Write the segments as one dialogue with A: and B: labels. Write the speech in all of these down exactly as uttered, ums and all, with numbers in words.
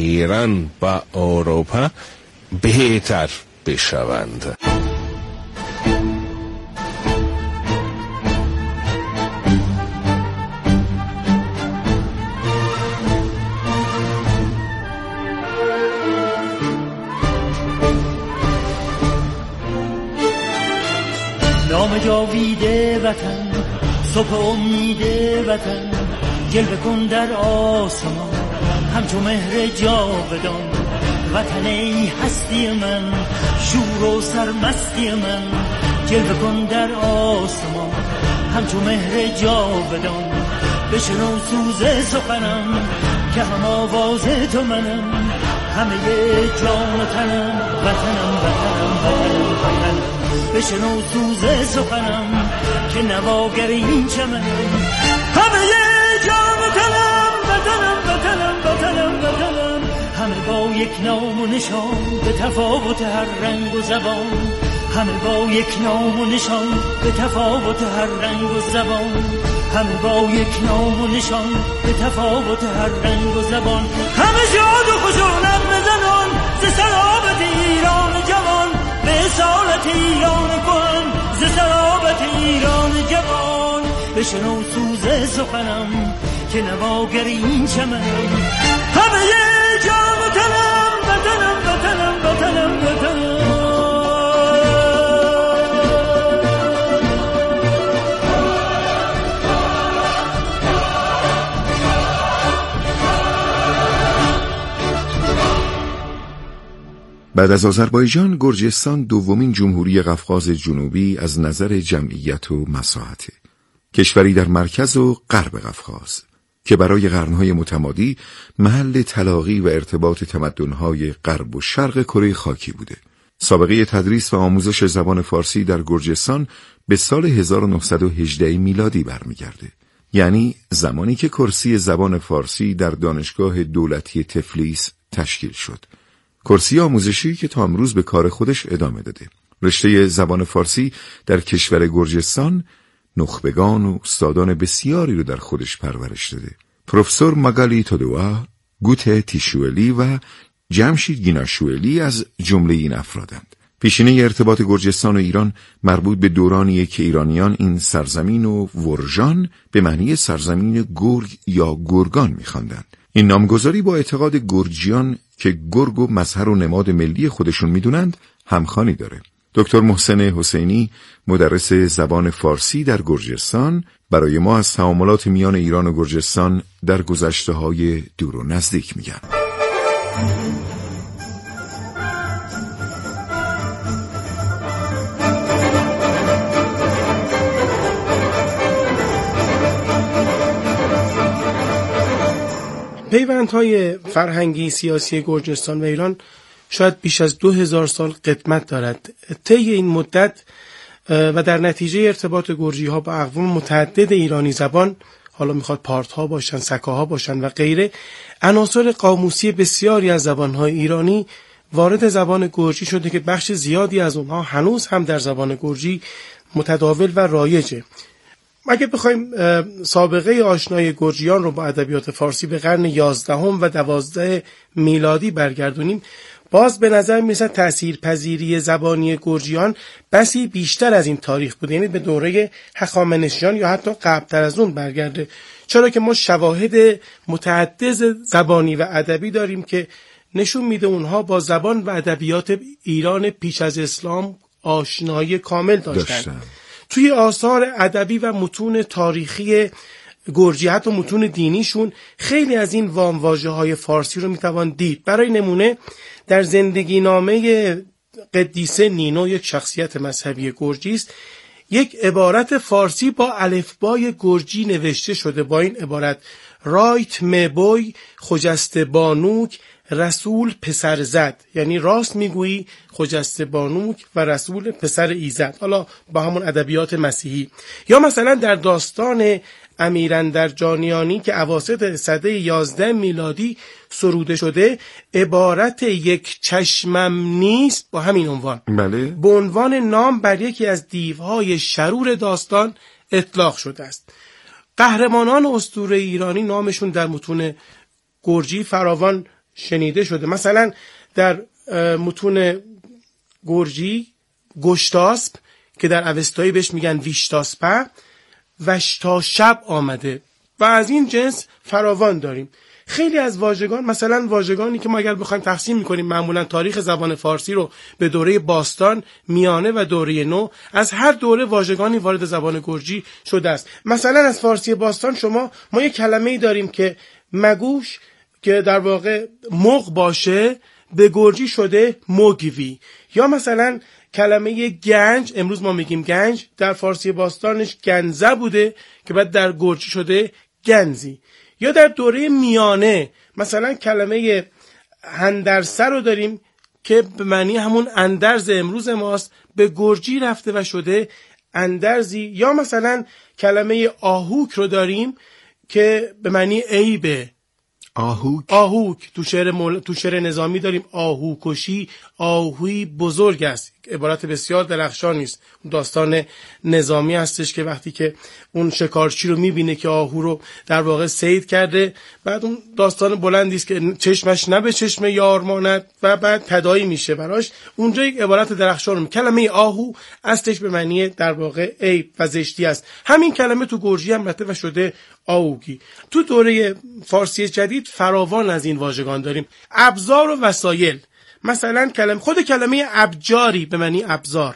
A: ایران با اروپا بهتر بشوند.
B: نام جاویده وطن، صبح امید وطن، جلوه کن در آسمان همچو مهر جاودان. وطن ای هستی من، شور و سرمستی من، جلوه کن در آسمان همچو مهر جاودان. بشنو سوز سخنم که هم آواز تو منم، همه جان و تنم وطنم وطنم وطنم وطنم. بشنو سوز سخنم که نواگر این چمنم، همه جان و تنم وطنم وطنم وطنم وطنم. همه با یک نام و نشان به تفاوت هر رنگ و زبان، همه با یک نام و نشان به تفاوت هر رنگ و زبان، همه با یک نام و نشان به تفاوت هر رنگ و زبان. همه شاد و خوش و نغمه زنان ز سرابت ایران جوان، به اصالت ایران کهن ز سرابت ایران جوان. بشنو سوز سخنم که نواگر این چمنم، همه جان و تنم وطنم وطنم وطنم وطنم.
C: بعد از آذربایجان، گرجستان دومین جمهوری قفقاز جنوبی از نظر جمعیت و مساحت. کشوری در مرکز و غرب قفقاز که برای قرنهای متمادی محل تلاقی و ارتباط تمدن‌های غرب و شرق کره خاکی بوده. سابقه تدریس و آموزش زبان فارسی در گرجستان به سال هزار و نهصد و هجده میلادی برمیگرده. یعنی زمانی که کرسی زبان فارسی در دانشگاه دولتی تفلیس تشکیل شد. کرسی آموزشی که تا امروز به کار خودش ادامه داده. رشته زبان فارسی در کشور گرجستان نخبگان و استادان بسیاری رو در خودش پرورش داده. پروفسور ماگالی تودوا، گوته تیشوئلی و جمشید گیناشوئلی از جمله این افرادند. پیشینه ارتباط گرجستان و ایران مربوط به دورانیه که ایرانیان این سرزمین و ورژان به معنی سرزمین گرگ یا گرگان می‌خواندند. این نامگذاری با اعتقاد گرجیان که گرگ و مظهر و نماد ملی خودشون میدونند همخوانی داره. دکتر محسن حسینی، مدرس زبان فارسی در گرجستان، برای ما از تعاملات میان ایران و گرجستان در گذشته‌های دور و نزدیک میگن.
D: پیوندهای فرهنگی سیاسی گرجستان و ایران شاید بیش از دو هزار سال قدمت دارد. طی این مدت و در نتیجه ارتباط گرجی ها با اقوام متعدد ایرانی زبان، حالا میخواد پارت ها باشن، سکاها باشن و غیره، عناصر قاموسی بسیاری از زبان های ایرانی وارد زبان گرجی شده که بخش زیادی از اونها هنوز هم در زبان گرجی متداول و رایجه. اگه بخوایم سابقه آشنایی گرجیان رو با ادبیات فارسی به قرن یازدهم و دوازده میلادی برگردونیم، باز به نظر میرسد تأثیرپذیری زبانی گرجیان بسی بیشتر از این تاریخ بود، یعنی به دوره هخامنشیان یا حتی قبلتر از اون برگرده، چرا که ما شواهد متعدد زبانی و ادبی داریم که نشون میده اونها با زبان و ادبیات ایران پیش از اسلام آشنایی کامل داشتن, داشتن. توی آثار ادبی و متون تاریخی گرجی، حتی متون دینیشون، خیلی از این وامواژه‌های فارسی رو میتوان دید. برای نمونه در زندگی نامه قدیسه نینو، یک شخصیت مذهبی گرجی است، یک عبارت فارسی با الفبای گرجی نوشته شده با این عبارت: رایت مبوی خجسته بانوک رسول پسر زد، یعنی راست میگویی خجسته بانوک و رسول پسر ایزد، حالا با همون ادبیات مسیحی. یا مثلا در داستان امیراندرجانیانی که اواسط سده یازده میلادی سروده شده، عبارت یک چشمم نیست با همین عنوان،
C: بله،
D: به عنوان نام بر یکی از دیوهای شرور داستان اطلاق شده است. قهرمانان اسطوره ایرانی نامشون در متون گرجی فراوان شنیده شده. مثلا در متون گرجی گشتاسپ که در اوستایی بهش میگن ویشتاسپه، وشتا شب آمده و از این جنس فراوان داریم. خیلی از واژگان، مثلا واژگانی که ما اگر بخوایم تقسیم میکنیم معمولا تاریخ زبان فارسی رو به دوره باستان، میانه و دوره نو، از هر دوره واژگانی وارد زبان گرجی شده است. مثلا از فارسی باستان شما ما یک کلمه‌ای داریم که مگوش که در واقع مغ باشه به گرجی شده مگوی، یا مثلا کلمه گنج، امروز ما میگیم گنج، در فارسی باستانش گنزه بوده که بعد در گرجی شده گنزی. یا در دوره میانه مثلا کلمه هندرسه رو داریم که به معنی همون اندرز امروز ماست، به گرجی رفته و شده اندرزی. یا مثلا کلمه آهوک رو داریم که به معنی عیبه،
C: آهوک
D: آهوک تو شعر مول... تو شعر نظامی داریم آهوکشی، آهوی بزرگ است، عبارت بسیار درخشانی است. داستان نظامی هستش که وقتی که اون شکارچی رو میبینه که آهو رو در واقع صید کرده، بعد اون داستان بلندی است که چشمش نه به چشم یار ماند و بعد تداعی میشه براش. اونجا یک عبارت درخشان می. کلمه آهو اصلش به معنی در واقع عیب و زشتی است. همین کلمه تو گرجی هم رفته و شده آوگی. تو دوره فارسی جدید فراوان از این واژگان داریم. ابزار و وسایل، مثلا کلمه خود کلمه ابجاری به معنی ابزار،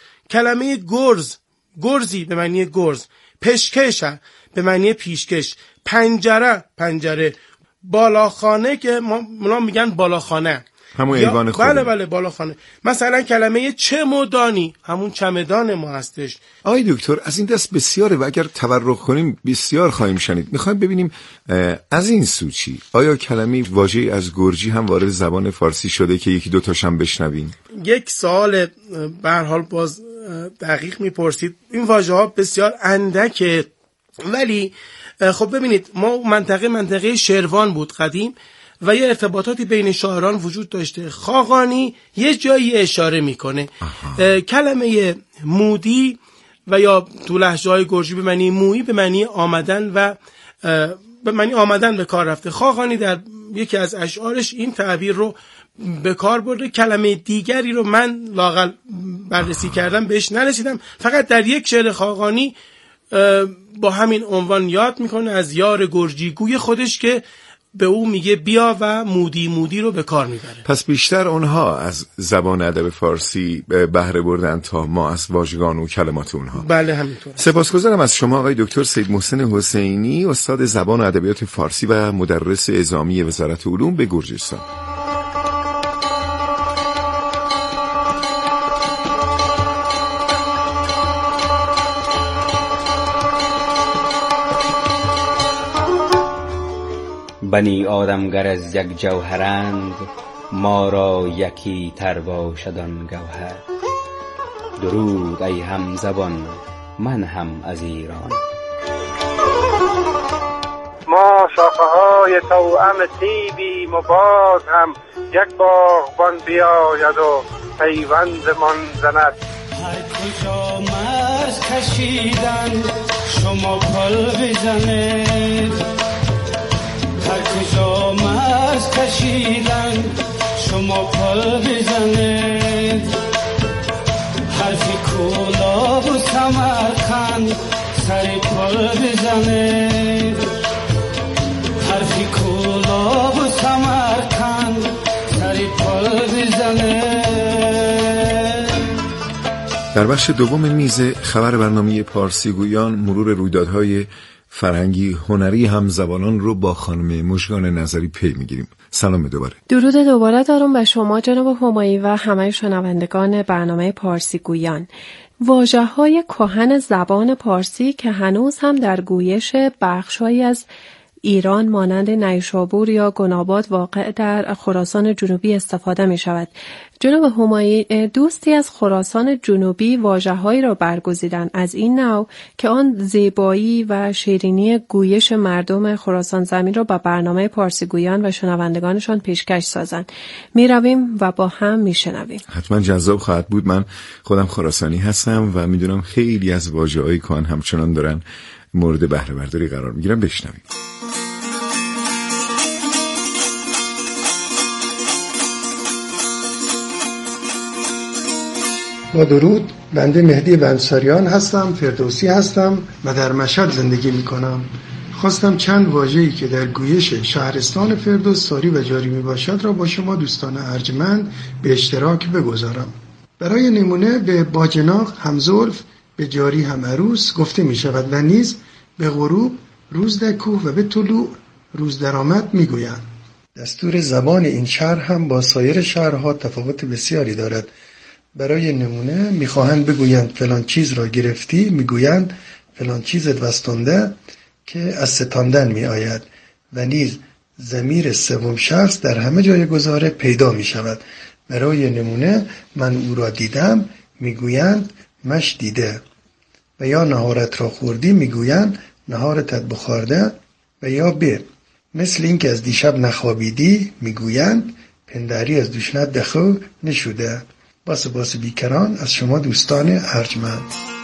D: کلمه گرز، گرزی به معنی گرز، پشکش به معنی پیشکش، پنجره، پنجره، بالاخانه که ما میگن بالاخانه،
C: همون ایوان خونه.
D: بله بله بالاخانه. مثلا کلمه چمدانی همون چمدان ما هستش.
C: آقای دکتر از این دست بسیاره و اگر تورق کنیم بسیار خواهیم شنید. میخوایم ببینیم از این سو چی؟ آیا کلمه واژه‌ای از گرجی هم وارد زبان فارسی شده که یکی دو تاشم بشنویم؟
D: یک سوال به هر حال باز دقیق میپرسید. این واژه ها بسیار اندکه، ولی خب ببینید ما منطقه منطقه شیروان بود قدیم و یه ارتباطاتی بین شاعران وجود داشته. خاقانی یه جایی اشاره میکنه. کلمه مودی و یا تو لهجه‌های گرجی به معنی مویی به معنی آمدن و به معنی آمدن به کار رفته. خاقانی در یکی از اشعارش این تعبیر رو به کار برده. کلمه دیگری رو من لااقل بررسی کردم بهش نرسیدم، فقط در یک شعر خاقانی با همین عنوان یاد میکنه از یار گرجی گوی خودش که به او میگه بیا و مودی مودی رو به کار میبره.
C: پس بیشتر اونها از زبان ادب فارسی بهره بردن تا ما از واژگان و کلمات اونها.
D: بله همینطور.
C: سپاسگزارم از شما آقای دکتر سید محسن حسینی، استاد زبان و ادبیات فارسی و مدرس اعزامی وزارت علوم به گرجستان.
E: بنی آدمگر از یک جوهرند، ما را یکی تر باشدان گوهر. درود ای هم زبان، من هم از ایران.
F: ما شاخه های توأم طیبیم و باز هم یک باغبان بیاید و پیوند من زند.
B: هر کجا مرز کشیدن شما پل بزنید، هر کجا مرز کشیدن شما پل بزنید. حرفی کولاب و سمرقند سر پل بزنید، حرفی کولاب و سمرقند سر پل بزنید.
C: در بخش دوم میز خبر برنامه پارسی گویان مرور رویدادهای فرهنگی هنری همزبانان رو با خانم مژگان نظری پی میگیریم. سلام دوباره.
G: درود دوباره دارم به شما جناب همایی و همه شنوندگان برنامه پارسی گویان. واژه‌های کهن زبان پارسی که هنوز هم در گویش بخش‌هایی از ایران مانند نیشابور یا گناباد واقع در خراسان جنوبی استفاده می شود. جناب همایی، دوستی از خراسان جنوبی واژه‌هایی را برگزیدند از این نوع که آن زیبایی و شیرینی گویش مردم خراسان زمین را با برنامه پارسی گویان و شنوندگانشان پیشکش سازند. می رویم و با هم می شنویم.
C: حتما جذاب خواهد بود. من خودم خراسانی هستم و می دونم خیلی از واژه‌های کهن همچنان دارن مورد بهره برداری قرار می گیرن. بشنویم.
H: با درود، بنده مهدی بنساریان هستم، فردوسی هستم و در مشهد زندگی می کنم. خواستم چند واژه‌ای که در گویش شهرستان فردوس ساری و جاری می باشد را با شما دوستان ارجمند به اشتراک بگذارم. برای نمونه به باجناق همزلف، به جاری هم عروس گفته می شود و نیز به غروب روز در کوه و به طلوع روز در آمد می گویند. دستور زبان این شهر هم با سایر شهرها تفاوت بسیاری دارد. برای نمونه میخواهند بگویند فلان چیز را گرفتی، میگویند فلان چیزت وستانده که از ستاندن می آید و نیز ضمیر سوم شخص در همه جای گزاره پیدا می شود. برای نمونه من او را دیدم، میگویند مش دیده، و یا نهارت را خوردی، میگویند نهارتت بخورده، و یا به مثل این که از دیشب نخوابیدی، میگویند پندری از دوشنت دخو نشوده. با سپاس بیکران از شما دوستان ارجمند.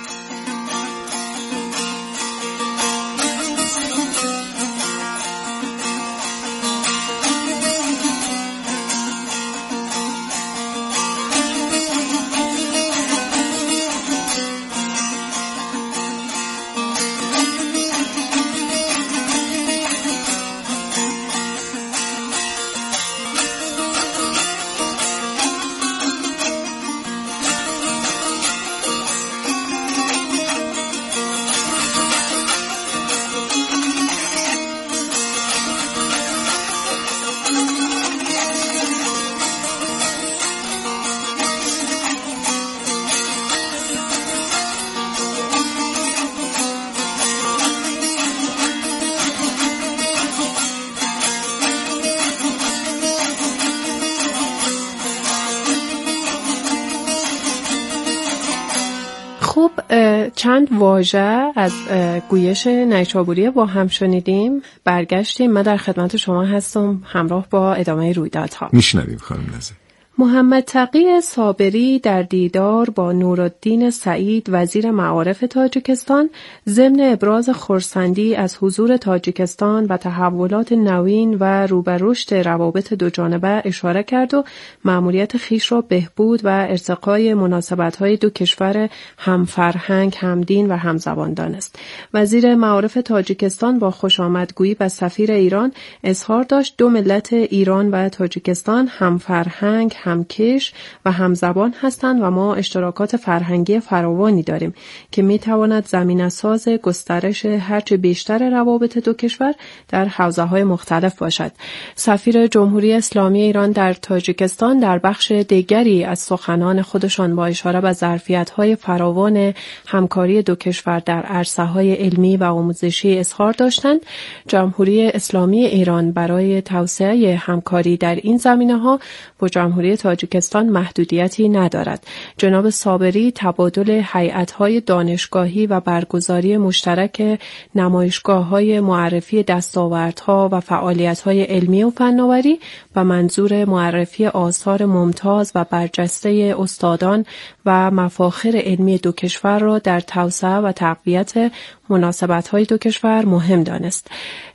G: خب چند واژه از گویش نیشابوری با هم شنیدیم، برگشتیم. من در خدمت شما هستم همراه با ادامه رویدادها.
C: میشنویم خانم نزه.
G: محمد تقی صابری در دیدار با نورالدین سعید وزیر معارف تاجیکستان ضمن ابراز خرسندی از حضور تاجیکستان و تحولات نوین و رو به رشد روابط دوجانبه اشاره کرد و مأموریت خویش را بهبود و ارتقای مناسبت‌های دو کشور همفرهنگ، همدین و همزبان دانست. وزیر معارف تاجیکستان با خوشامدگویی به سفیر ایران اظهار داشت دو ملت ایران و تاجیکستان همفرهنگ، همکش و همزبان هستند و ما اشتراکات فرهنگی فراوانی داریم که میتواند زمینه‌ساز گسترش هرچه بیشتر روابط دو کشور در حوزه‌های مختلف باشد. سفیر جمهوری اسلامی ایران در تاجیکستان در بخش دیگری از سخنان خودشان با اشاره به ظرفیت‌های فراوان همکاری دو کشور در عرصه‌های علمی و آموزشی اظهار داشتند. جمهوری اسلامی ایران برای توسعه همکاری در این زمینه‌ها با جمهوری تاجیکستان محدودیتی ندارد. جناب صابری تبادل هیئت‌های دانشگاهی و برگزاری مشترک نمایشگاه‌های معرفی دستاوردها و فعالیت‌های علمی و فناوری و منظور معرفی آثار ممتاز و برجسته استادان و مفاخر علمی دو کشور را در توسعه و تقویت مناسبت‌های دو کشور مهم دانست.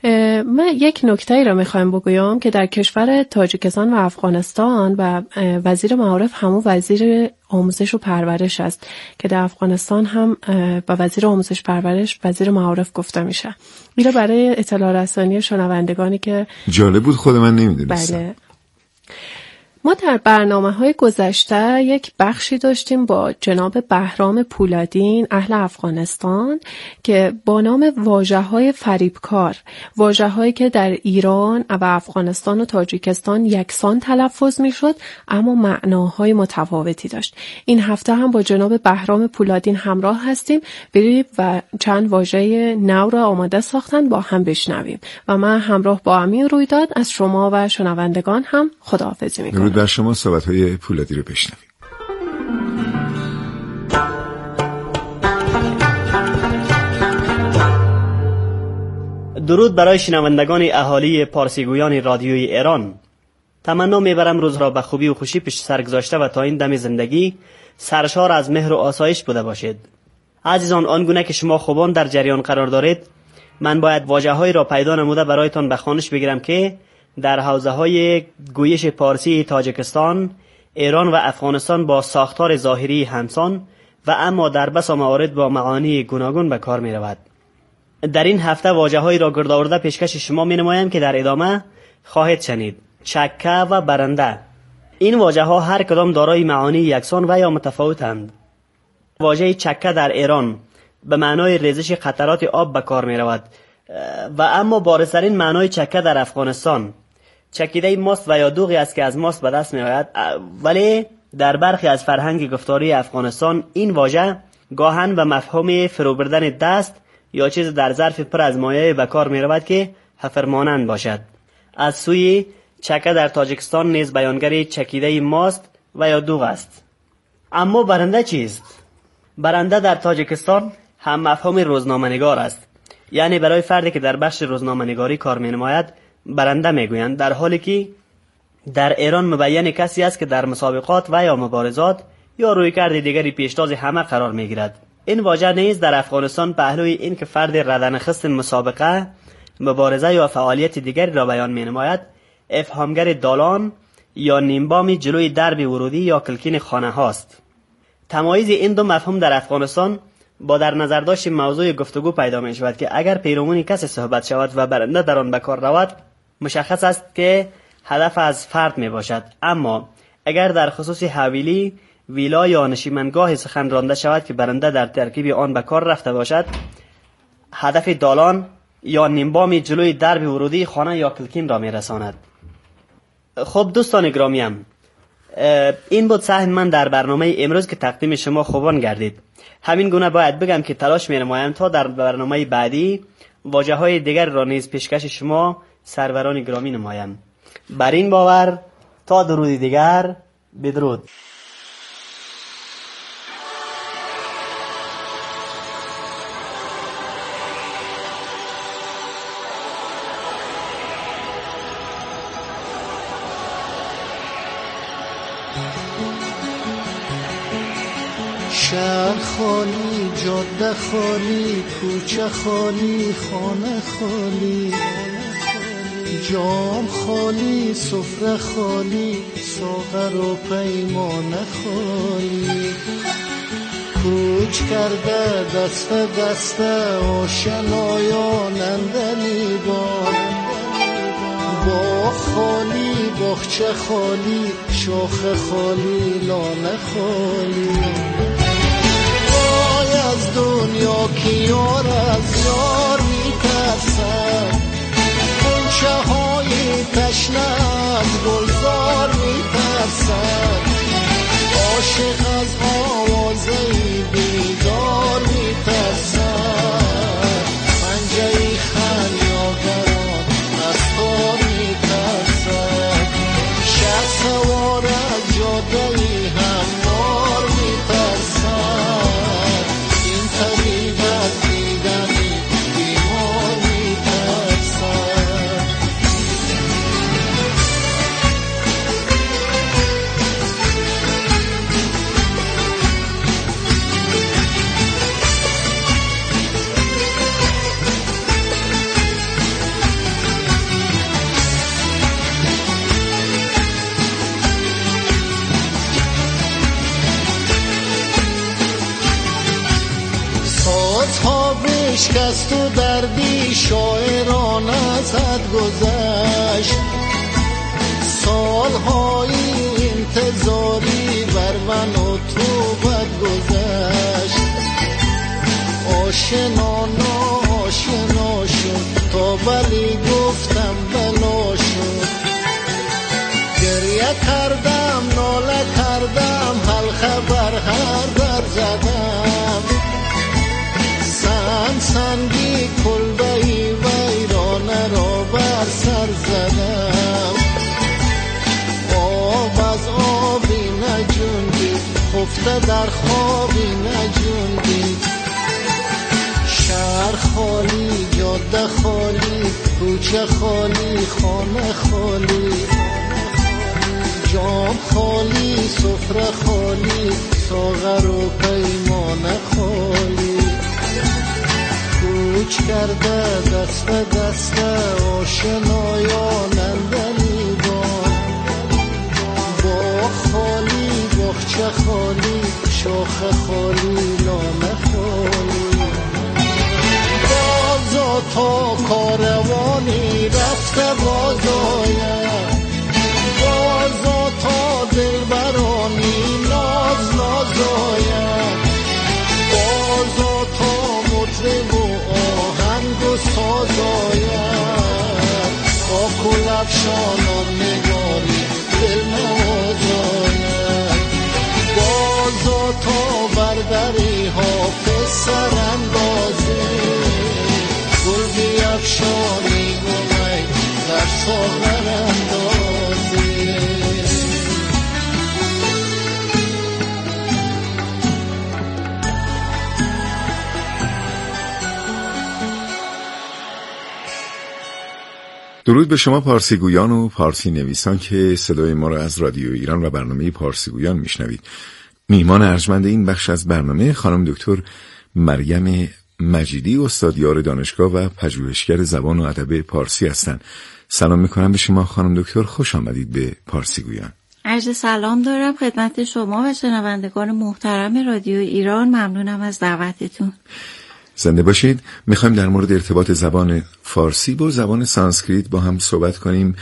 G: من یک نکته‌ای را می‌خوایم بگویم که در کشور تاجیکستان و افغانستان و وزیر معارف همون وزیر آموزش و پرورش است که در افغانستان هم با وزیر آموزش پرورش وزیر معارف گفته میشه. این برای اطلاع رسانی شنوندگانی که
C: جالب بود، خود من نمیدونستم.
G: بله. ما در برنامه‌های گذشته یک بخشی داشتیم با جناب بهرام پولادین اهل افغانستان که با نام واژه‌های فریبکار، واژه‌هایی که در ایران و افغانستان و تاجیکستان یکسان تلفظ می‌شد اما معناهای متفاوتی داشت. این هفته هم با جناب بهرام پولادین همراه هستیم. بریم و چند واژه نو را آماده ساختن با هم بشنویم و من همراه با امیر رویداد از شما و شنوندگان هم خداحافظی می‌کنم.
C: در شما صحبت‌های پولادی رو بشنویم.
I: درود برای شنوندگان اهالی پارسیگویان رادیوی ایران. تمنا میبرم روز را به خوبی و خوشی پیش سر گذاشته و تا این دم زندگی سرشار از مهر و آسایش بوده باشید. عزیزان، آنگونه که شما خوبان در جریان قرار دارید، من باید واژه‌هایی را پیدا نموده برایتان به خوانش بگیرم که در حوزه‌های گویش پارسی تاجیکستان، ایران و افغانستان با ساختار ظاهری همسان و اما در بسا موارد با معانی گوناگون به کار می رود. در این هفته واژه‌هایی را گرد آورده پیشکش شما می نمایم که در ادامه خواهید شنید. چکه و برنده. این واژه‌ها هر کدام دارای معانی یکسان و یا متفاوتند. واژه چکه در ایران به معنای ریزش قطرات آب به کار می رود و اما بارزترین معنای چکه در افغانستان چکیده ماست و یا دوغی است که از ماست به دست می آید، ولی در برخی از فرهنگ گفتاری افغانستان این واژه گاهن به مفهوم فرو بردن دست یا چیز در ظرف پر از مایع به کار می رود که حفر مانند باشد. از سوی چکه در تاجیکستان نیز بیانگر چکیده ماست و یا دوغ است. اما برنده چیست؟ برنده در تاجیکستان هم مفهوم روزنامه‌نگار است، یعنی برای فردی که در بخش روزنامه‌نگاری کار می‌نماید برنده می‌گویند، در حالی که در ایران مبین کسی است که در مسابقات و یا مبارزات یا رویکرد دیگری پیشتاز همه قرار می‌گیرد. این واژه نیز در افغانستان پهلوی این که فرد ردنخست مسابقه، مبارزه یا فعالیت دیگری را بیان می‌نماید، افهامگر دالان یا نیمبامی جلوی درب ورودی یا کلکین خانه هاست. تمایز این دو مفهوم در افغانستان با در نظر داشت موضوع گفتگو پیدا می شود که اگر پیرامون کسی صحبت شود و برنده در آن به کار رود، مشخص است که هدف از فرد می باشد. اما اگر در خصوص حویلی، ویلا یا نشیمنگاه سخن رانده شود که برنده در ترکیب آن به کار رفته باشد، هدف دالان یا نیمبامی جلوی درب ورودی خانه یا کلکین را می رساند. خب دوستان گرامیم، این بود سهم من در برنامه امروز که تقدیم شما خوبان گردید. همین گونه باید بگم که تلاش می نمایم تا در برنامه بعدی واژه های دیگر را نیز پیشکش شما سروران گرامی نمایم. بر این باور تا درودی دیگر، بدرود.
J: شهر خالی، جاده خالی، کوچه خالی، خانه خالی، جام خالی، سفره خالی، ساغر و پیمانه خالی. کوچ کرده دست دست آشنایان اندلی بار، باغ خالی، باغچه خالی، شاخه خالی، لانه خالی. از دنیا که یار از یار میترسد، گلچه های تشنه از گلزار میترسد، عاشق از آوازه بیدار میترسد، پنجه خلیاگران از کار میترسد، شب سوار از جاده هموار میترسد. شکست و دردی شاعران ازت گذشت، سالهای انتظاری بر من و تو بد گذشت. آشنا ناشنا شد تا ولی گفتم بلا شد، گریه کردم ناله کردم حلقه بر هر در زدم، سنگ سنگی کلبهی ویرانه را بر سر زدم. آب از آبی نجوندی، خفته در خوابی نجوندی. شهر خالی، جاده خالی، کوچه خالی، خانه خالی، جام خالی، سفره خالی، ساغر و پیمانه خالی. کوچ کرده دست دست آشنایان اندلی بان، با خالی شاخچه خالی شاخ خالی نامه خالی بازا تا کاروانی رفته بازاید بازا تا دلبرانی ناز نازاید بازا تا مطرب و آهنگ و سازاید خاک و لبشانان نگاری دل نوازاید بازا تا بردری حافظ سراندازی گل بیفشانی گمی در ساغر اندازی.
C: درود به شما پارسی گویان و پارسی نویسان که صدای ما را از رادیو ایران و برنامه پارسی گویان میشنوید. میهمان ارجمند این بخش از برنامه خانم دکتر مریم مجیدی، استادیار دانشگاه و پژوهشگر زبان و ادب پارسی هستند. سلام میکنم به شما خانم دکتر، خوش آمدید به پارسی گویان.
K: عرض سلام دارم خدمت شما و شنوندگان محترم رادیو ایران. ممنونم از دعوتتون.
C: زنده باشید. میخوایم در مورد ارتباط زبان فارسی با زبان سانسکریت با هم صحبت کنیم،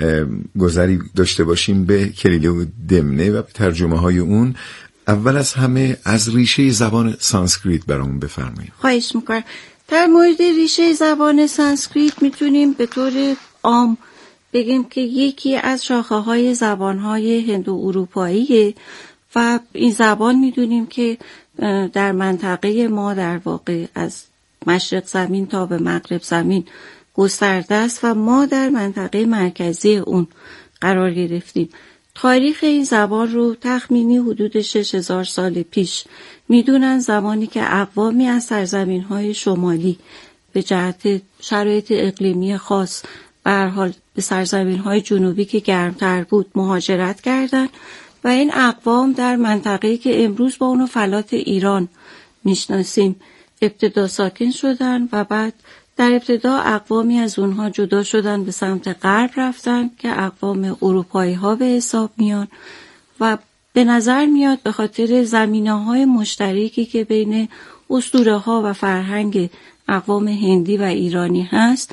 C: گذری داشته باشیم به کلیله و دمنه و ترجمه های اون. اول از همه از ریشه زبان سانسکریت برامون بفرمایید.
K: خواهش میکنم. در مورد ریشه زبان سانسکریت میتونیم به طور عام بگیم که یکی از شاخه های زبان های هندو اروپاییه و این زبان میدونیم که در منطقه ما در واقع از مشرق زمین تا به مغرب زمین گسترده است و ما در منطقه مرکزی اون قرار گرفتیم. تاریخ این زبان رو تخمینی حدود شش هزار سال پیش میدونن، زمانی که اقوامی از سرزمین‌های شمالی به جهت شرایط اقلیمی خاص به هر حال به سرزمین‌های جنوبی که گرمتر بود مهاجرت کردند و این اقوام در منطقه‌ای که امروز با اونو فلات ایران میشناسیم ابتدا ساکن شدن و بعد در ابتدا اقوامی از اونها جدا شدن به سمت غرب رفتن که اقوام اروپایی ها به حساب میان و به نظر میاد به خاطر زمینه های مشترکی که بین اسطوره ها و فرهنگ اقوام هندی و ایرانی هست،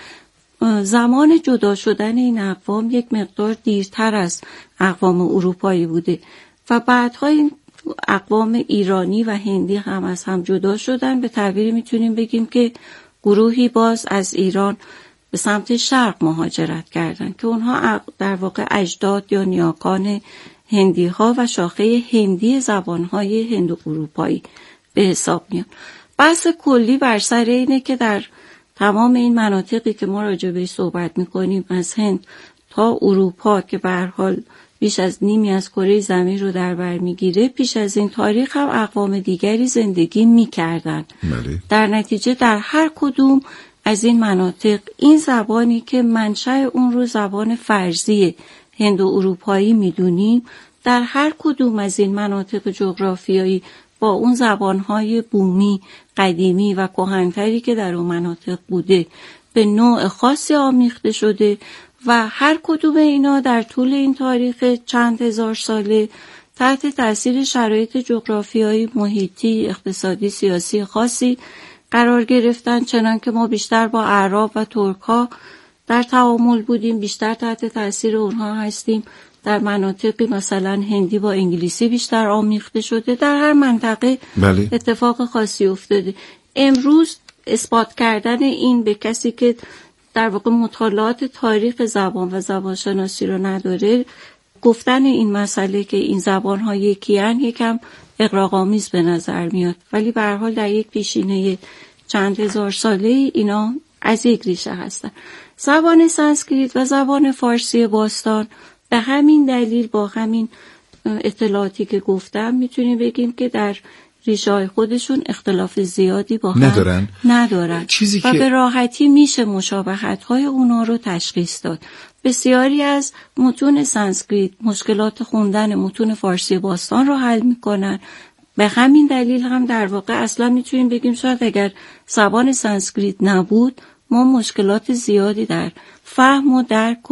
K: زمان جدا شدن این اقوام یک مقدار دیرتر از اقوام اروپایی بوده و بعدها این اقوام ایرانی و هندی هم از هم جدا شدن. به تعبیری میتونیم بگیم که گروهی باز از ایران به سمت شرق مهاجرت کردند که اونها در واقع اجداد یا نیاکان هندی ها و شاخه هندی زبان های هندو اروپایی به حساب میان. بحث کلی بر سر اینه که در تمام این مناطقی که ما راجع بهش صحبت میکنیم از هند تا اروپا که به هر حال بیش از نیمی از کره زمین رو در بر میگیره، پیش از این تاریخ هم اقوام دیگری زندگی میکردن. در نتیجه در هر کدوم از این مناطق این زبانی که منشأ اون رو زبان فرضی هندو اروپایی میدونیم، در هر کدوم از این مناطق جغرافیایی با اون زبانهای بومی قدیمی و کهن‌تری که در اون مناطق بوده به نوع خاصی آمیخته شده و هر کدوم اینا در طول این تاریخ چند هزار ساله تحت تاثیر شرایط جغرافیایی، محیطی، اقتصادی، سیاسی خاصی قرار گرفتن، چنان که ما بیشتر با اعراب و ترک ها در تعامل بودیم، بیشتر تحت تاثیر اونها هستیم. در مناطقی مثلا هندی با انگلیسی بیشتر آمیخته شده. در هر منطقه بله. اتفاق خاصی افتاده. امروز اثبات کردن این به کسی که در واقع مطالعات تاریخ زبان و زبانشناسی رو نداره، گفتن این مسئله که این زبان‌ها یکی‌اند یکم اغراق‌آمیز به نظر میاد، ولی به هر حال در یک پیشینه چند هزار ساله اینا از یک ریشه هستن. زبان سانسکریت و زبان فارسی باستان به همین دلیل با همین اطلاعاتی که گفتم میتونیم بگیم که در ریشه‌های خودشون اختلاف زیادی با هم ندارن, ندارن.
C: چیزی
K: و
C: که...
K: به راحتی میشه مشابهت‌های اونا رو تشخیص داد. بسیاری از متون سانسکریت مشکلات خوندن متون فارسی باستان رو حل میکنن. به همین دلیل هم در واقع اصلا میتونیم بگیم شاید اگر زبان سانسکریت نبود ما مشکلات زیادی در فهم و درک و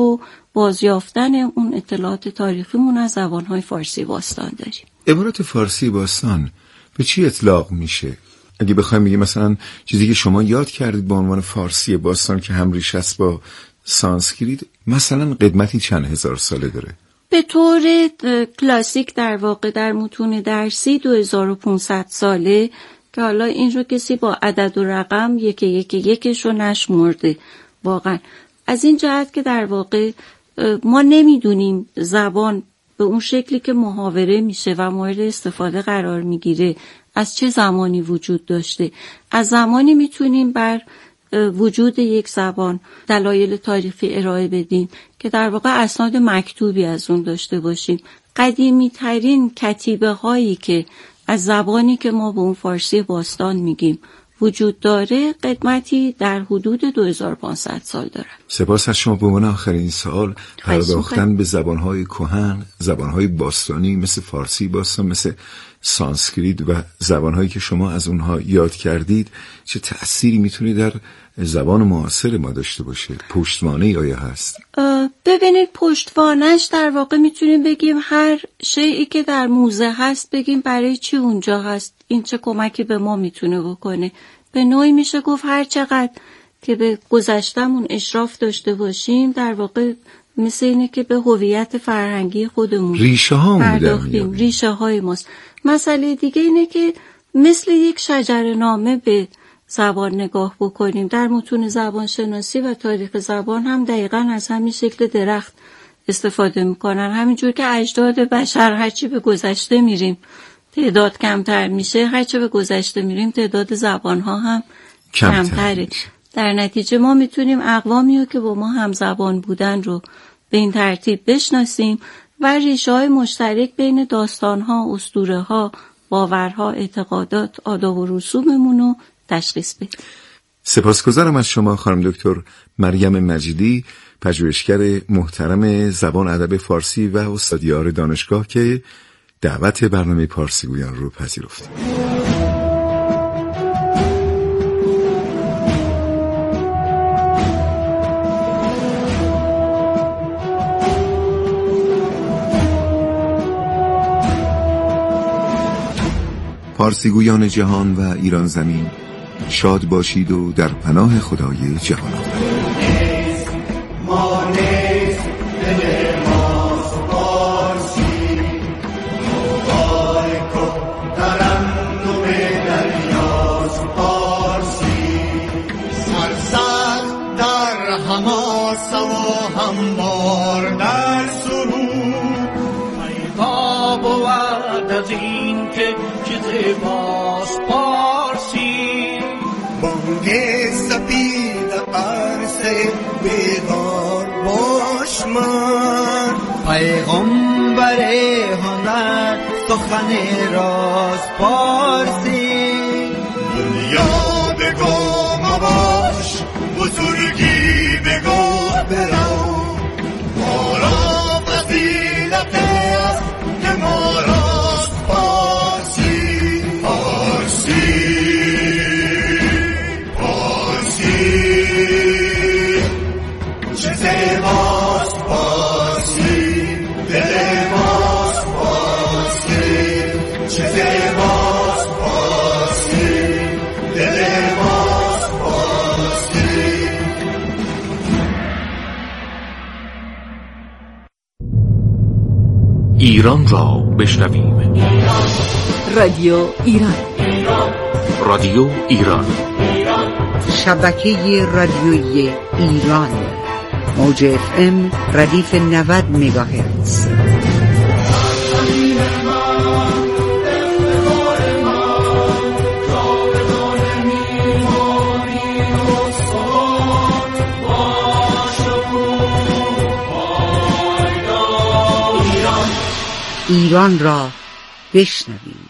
K: بازیافتن اون اطلاعات تاریخیمون از زبانهای فارسی باستان داریم.
C: عبارت فارسی باستان به چی اطلاق میشه؟ اگه بخوایم بگیم مثلا چیزی که شما یاد کردید به عنوان فارسی باستان که هم ریشه است با سانسکریت، مثلا قدمتی چند هزار ساله داره؟
K: به طور کلاسیک در واقع در متون درسی دو هزار و پانصد ساله که حالا این رو کسی با عدد و رقم یکی یکی یکش رو نشمرده. واقعا از این جهت که در واقع ما نمیدونیم زبان به اون شکلی که محاوره میشه و مورد استفاده قرار میگیره از چه زمانی وجود داشته. از زمانی میتونیم بر وجود یک زبان دلایل تاریخی ارائه بدیم که در واقع اسناد مکتوبی از اون داشته باشیم. قدیمی ترین کتیبه هایی که از زبانی که ما به اون فارسی باستان میگیم وجود داره قدمتی در حدود دو هزار و پانصد سال داره.
C: سپاس از شما. به عنوان آخرین سوال، پرداختن به زبانهای کهن، زبانهای باستانی مثل فارسی باستان، مثل سانسکریت و زبانهایی که شما از اونها یاد کردید چه تأثیری میتونه در زبان معاصر ما داشته باشه؟ پشتوانه آیا هست؟
K: ببینید پشتوانش در واقع میتونیم بگیم هر شیئی که در موزه هست بگیم برای چی اونجا هست، این چه کمکی به ما میتونه بکنه. به نوعی میشه گفت هر چقدر که به گذشتمون اشراف داشته باشیم در واقع مثل اینه که به هویت فرهنگی خودمون
C: ریشه ها پرداختیم،
K: ریشه های ماست. مسئله دیگه اینه که مثل یک شجره‌نامه به زبان نگاه بکنیم. در متون زبان شناسی و تاریخ زبان هم دقیقاً از همین شکل درخت استفاده میکنن. همینجور که اجداد بشر هرچی به گذشته میریم تعداد کمتر میشه، هرچی به گذشته میریم تعداد زبانها هم کمتره. در نتیجه ما میتونیم اقوامی که با ما هم زبان بودن رو به این ترتیب بشناسیم و ریشه‌های مشترک بین داستان‌ها، اسطوره‌ها، باورها، اعتقادات، آداب و رسوممون رو تشخیص بدیم.
C: سپاسگزارم از شما خانم دکتر مریم مجیدی، پژوهشگر محترم زبان ادب فارسی و استادیار دانشگاه که دعوت برنامه پارسیگویان رو پذیرفتید. پارسیگویان جهان و ایران زمین، شاد باشید و در پناه خدای جهان آفرین.
L: باز پارسی بانگ سپید عرصه بیدار باش من، پیغمبر هنر سخن راز پارسی. دنیا بگو مباش بزرگی بگو برو، ما را فضیلت است که ما راست پارسی. پارسی پارسی چه زیباست پارسی، دل ماست پارسی. چه زیباست پارسی، دل ماست پارسی.
A: ایران را بشنویم.
M: رادیو ایران.
A: رادیو ایران.
M: شبکه رادیویی ایران. موج اف ام ردیف نود مگاهرتز. ایران را بشنوید.